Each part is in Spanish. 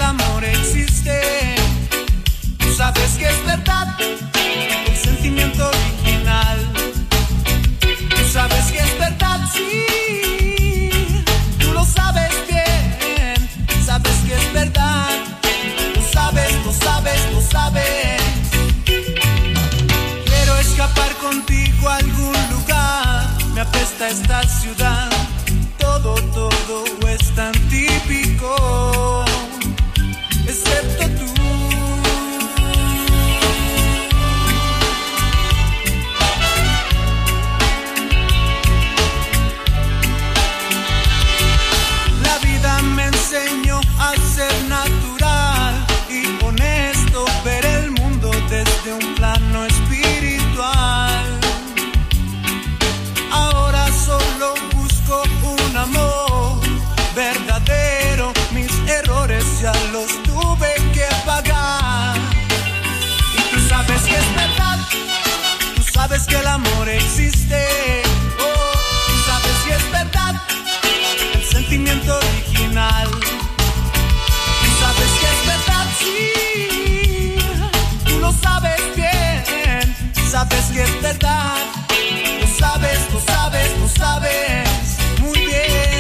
amor existe. Tú sabes que es verdad, el sentimiento original. Tú sabes que es verdad, sí. Tú lo sabes bien, sabes que es verdad. Lo sabes, lo sabes, lo sabes. Quiero escapar contigo a algún lugar. Me apesta esta ciudad. Todo es tan típico, excepto tú. La vida me enseñó a ser natural y honesto, ver el mundo desde un plano espiritual. Ahora solo busco un amor verdadero, mis errores ya los tuve que pagar. Y tú sabes que es verdad, tú sabes que el amor existe. Oh, tú sabes que es verdad, el sentimiento original. Tú sabes que es verdad, sí. Tú lo sabes bien, sabes que es verdad. Lo sabes, lo sabes, lo sabes muy bien.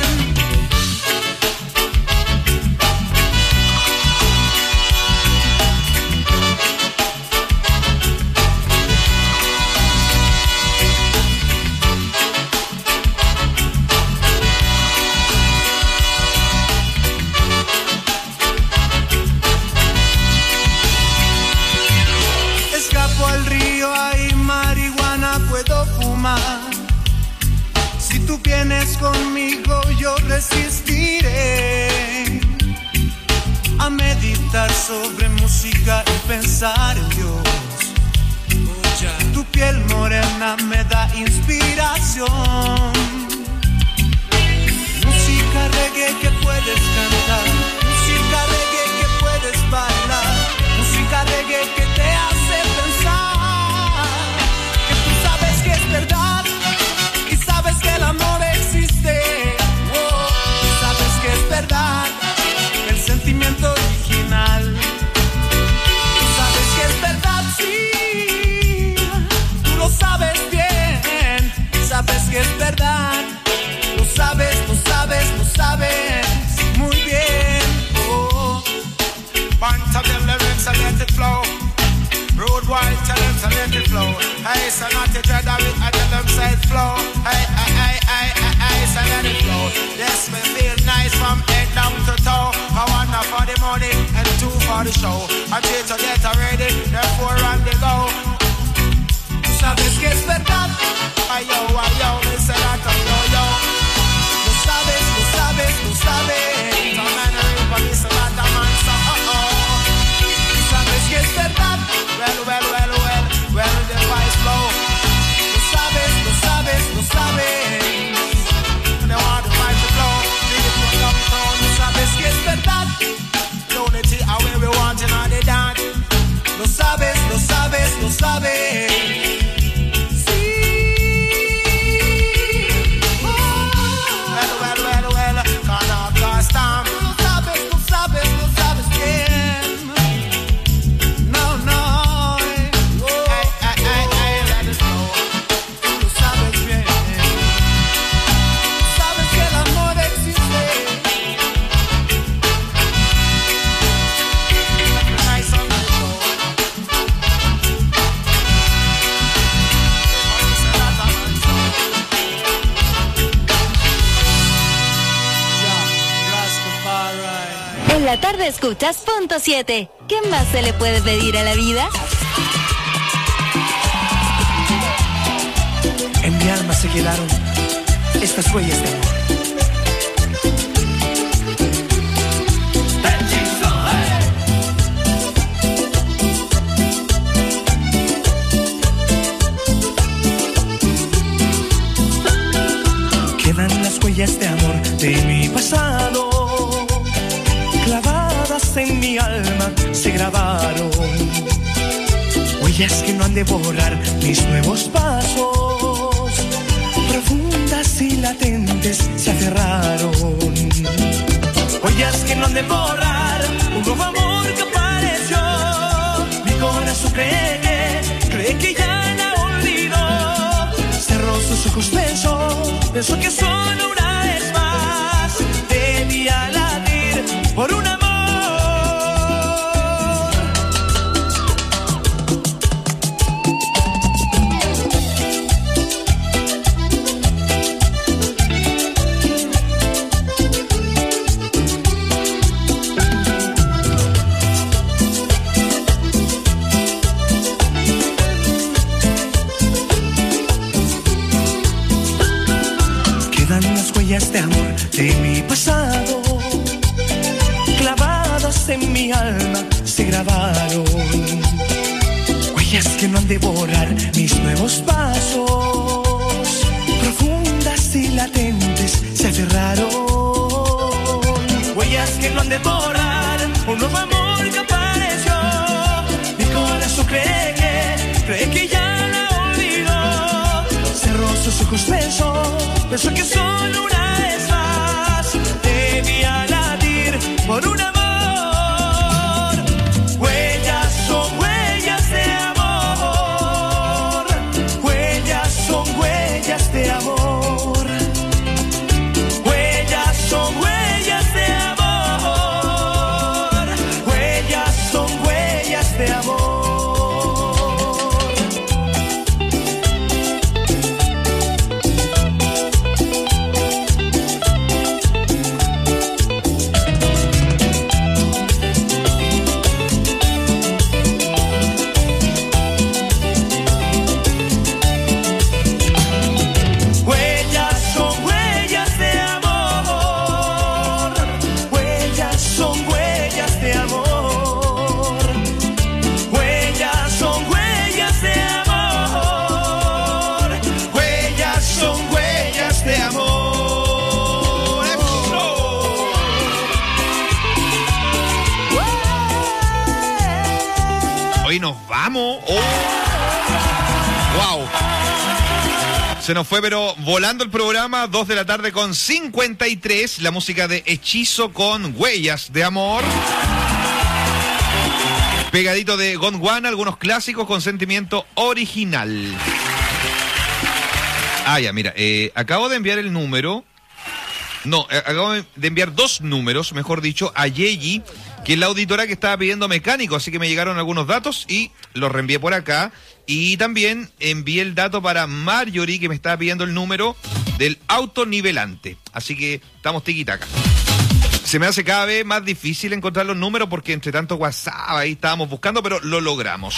Escapo al río, hay marihuana, puedo fumar. Si tú vienes conmigo, yo resistiré a meditar sobre música y pensar en Dios. Tu piel morena me da inspiración. Música reggae que puedes cantar, música reggae que puedes bailar, música reggae que te hace pensar que tú sabes que es verdad y sabes que el amor existe. Oh, sabes que es verdad, el sentimiento original. Tú sabes que es verdad, sí. Tú lo sabes bien, sabes que es verdad. Lo sabes, lo sabes, lo sabes muy bien. Oh. Bunch of them lyrics and let it flow. Road wide, tell them to let it flow. Hey, so not to dread of it, I tell them say it flow. Hey, so let it flow. Yes, me feel nice from head down to toe. I want one for the money and two for the show. I'm here to get ready, therefore run the go. Tú sabes que es verdad. Ayo, me say that yo, yo. Lo sabes, lo sabes, lo sabes. Some man are in for me, say that a man, so Tú sabes que es verdad. Well, the vice flow. Lo sabes, lo sabes, lo sabes. And they want the vibe to flow. Leave it downtown. Tú sabes que es verdad. Unity are where we want in all the dance. Lo sabes, lo sabes, lo sabes. Sí. Oh. Well, Canada Storm. Lo sabes, lo sabes, lo sabes bien. No. Oh. Hey, let it flow. Tú lo sabes bien. Sabes que el amor existe. Nice on the show. En la tarde escuchas Punto 7. ¿Qué más se le puede pedir a la vida? En mi alma se quedaron estas huellas de amor. Quedan las huellas de amor de mi pasado, clavadas en mi alma se grabaron. Huellas que no han de borrar mis nuevos pasos, profundas y latentes se aferraron. Huellas que no han de borrar un nuevo Pienso que solo una vez más debía latir por un amor. Huellas de amor de mi pasado, clavadas en mi alma se grabaron. Huellas que no han de borrar mis nuevos pasos, profundas y latentes se aferraron. Huellas que no han de borrar un nuevo amor que apareció. Mi corazón cree que ya la olvidó. Cerró sus ojos, pensó que solo una vez más debía latir por un amor. Huellas son huellas de amor. Huellas son huellas de amor. Huellas son huellas de amor. Huellas son huellas de amor. Nos vamos. ¡Oh! ¡Wow! Se nos fue, pero volando el programa. 2 de la tarde con 53. La música de Hechizo con Huellas de Amor. Pegadito de Gondwana, algunos clásicos con sentimiento original. Ah, ya, mira. Acabo de enviar el número. No, acabo de enviar 2 números, mejor dicho, a Yeyi, que es la auditora que estaba pidiendo mecánico, así que me llegaron algunos datos y los reenvié por acá. Y también envié el dato para Marjorie, que me estaba pidiendo el número del autonivelante. Así que estamos tiquitaca. Se me hace cada vez más difícil encontrar los números porque entre tanto WhatsApp ahí estábamos buscando, pero lo logramos.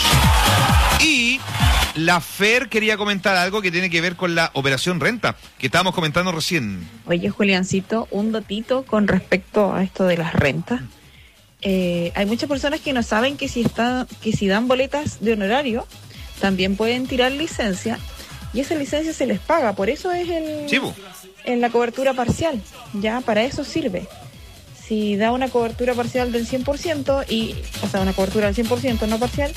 Y la Fer quería comentar algo que tiene que ver con la operación renta, que estábamos comentando recién. Oye, Juliancito, un datito con respecto a esto de las rentas. Hay muchas personas que no saben que si dan boletas de honorario, también pueden tirar licencia, y esa licencia se les paga. Por eso es en la cobertura parcial, ya para eso sirve. Si da una cobertura parcial del 100%, o sea, una cobertura del 100%, no parcial,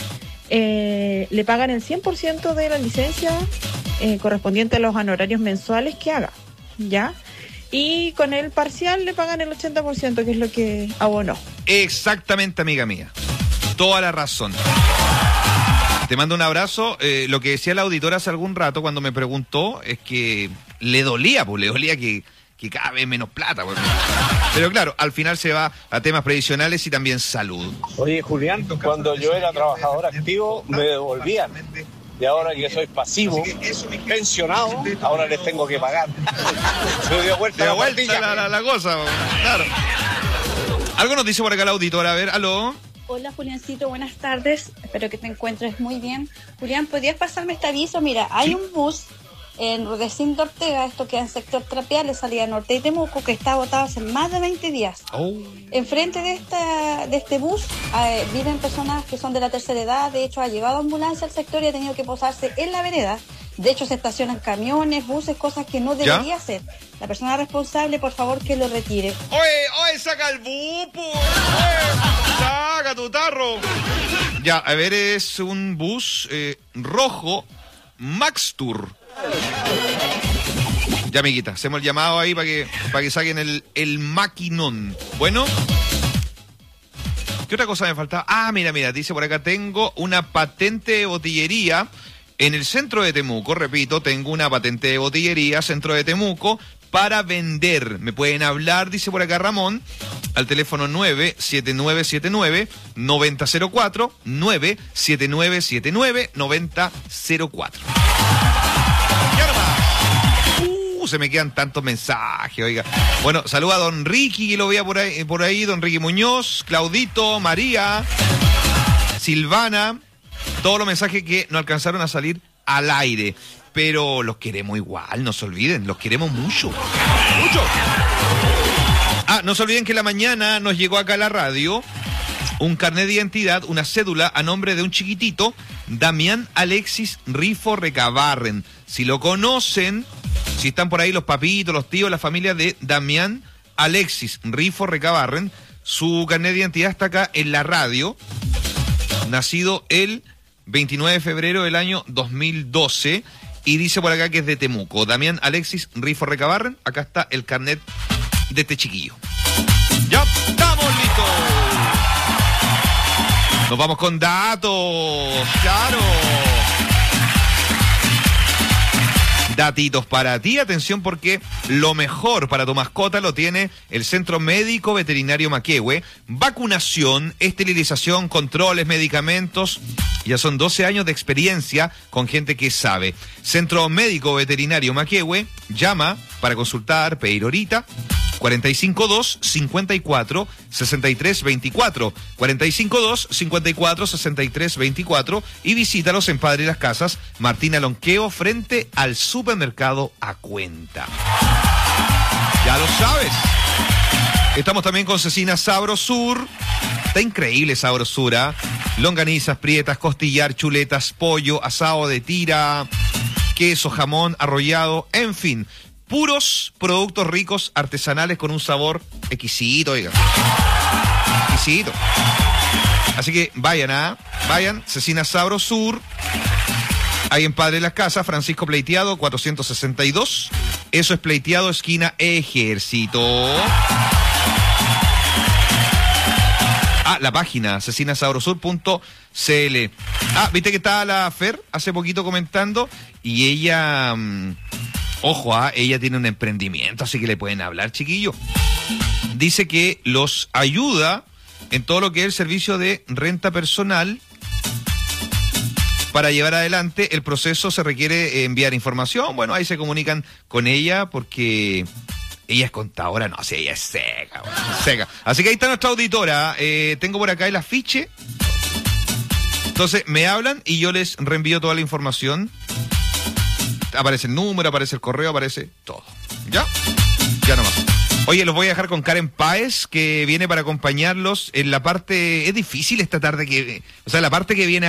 le pagan el 100% de la licencia correspondiente a los honorarios mensuales que haga, ¿ya? Y con el parcial le pagan el 80%, que es lo que abonó. Exactamente, amiga mía. Toda la razón. Te mando un abrazo. Lo que decía la auditora hace algún rato cuando me preguntó es que le dolía que cada vez menos plata. Pues. Pero claro, al final se va a temas previsionales y también salud. Oye, Julián, cuando yo era trabajador activo me devolvían. Y ahora que soy pasivo, pensionado, ahora les tengo que pagar. Se dio vuelta la cosa, claro. Algo nos dice por acá la auditora, a ver, aló. Hola, Juliancito, buenas tardes. Espero que te encuentres muy bien. Julián, ¿podrías pasarme este aviso? Mira, hay un bus en Rudecindo Ortega, esto queda en sector Trapiales, salida norte de Temuco, que está botado hace más de 20 días. Enfrente de este bus viven personas que son de la tercera edad. De hecho, ha llevado ambulancia al sector y ha tenido que posarse en la vereda. De hecho, se estacionan camiones, buses, cosas que no debería hacer. La persona responsable, por favor, que lo retire. Oye, saca el bus, saca tu tarro. Ya, a ver, es un bus rojo Max Tour. Ya, amiguita, hacemos el llamado ahí para que saquen el maquinón. Bueno, ¿qué otra cosa me faltaba? Ah, mira, dice por acá, tengo una patente de botillería En el centro de Temuco, repito, tengo una patente de botillería, centro de Temuco, para vender. Me pueden hablar, dice por acá Ramón, al teléfono 97979-9004, 97979-9004. Ya nomás. Se me quedan tantos mensajes, oiga. Bueno, saluda a don Ricky, que lo veía por ahí, don Ricky Muñoz, Claudito, María, Silvana, todos los mensajes que no alcanzaron a salir al aire. Pero los queremos igual, no se olviden, los queremos mucho. ¡Mucho! No se olviden que en la mañana nos llegó acá a la radio un carnet de identidad, una cédula a nombre de un chiquitito, Damián Alexis Rifo Recabarren. Si lo conocen, si están por ahí los papitos, los tíos, la familia de Damián Alexis Rifo Recabarren, su carnet de identidad está acá en la radio, nacido el 29 de febrero del año 2012, y dice por acá que es de Temuco. Damián Alexis Rifo Recabarren, acá está el carnet de este chiquillo. ¡Ya estamos listos! Nos vamos con datos, claro. Datitos para ti, atención, porque lo mejor para tu mascota lo tiene el Centro Médico Veterinario Maquehue. Vacunación, esterilización, controles, medicamentos. Ya son 12 años de experiencia con gente que sabe. Centro Médico Veterinario Maquehue, llama para consultar, pedir horita. 452-54-63-24, 452-54-63-24, y visítalos en Padre Las Casas, Martín Alonqueo, frente al supermercado A Cuenta. Ya lo sabes. Estamos también con Cecina Sabrosur. Está increíble Sabrosur, ¿eh? Longanizas, prietas, costillar, chuletas, pollo, asado de tira, queso, jamón, arrollado, en fin. Puros productos ricos, artesanales, con un sabor exquisito, oiga. Exquisito. Así que vayan, Cecina Sabrosur. Ahí en Padre Las Casas, Francisco Pleiteado, 462. Eso es Pleiteado, esquina Ejército. La página, cecinasabrosur.cl. Viste que estaba la Fer hace poquito comentando, y ella... Ojo, ella tiene un emprendimiento, así que le pueden hablar, chiquillo. Dice que los ayuda en todo lo que es el servicio de renta personal. Para llevar adelante el proceso se requiere enviar información. Bueno, ahí se comunican con ella porque ella es contadora. No, sí, ella es seca, seca. Así que ahí está nuestra auditora. Tengo por acá el afiche. Entonces me hablan y yo les reenvío toda la información. Aparece el número, aparece el correo, aparece todo. ¿Ya? Ya nomás. Oye, los voy a dejar con Karen Páez, que viene para acompañarlos en la parte... Es difícil esta tarde que... O sea, la parte que viene